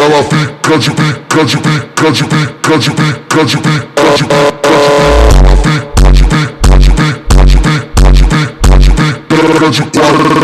ela fica de pica, de pica, de pica, de pica, de pica, de pica, de pica, de pica, de pica, de pica, de pica, de pica, de pica, de pica.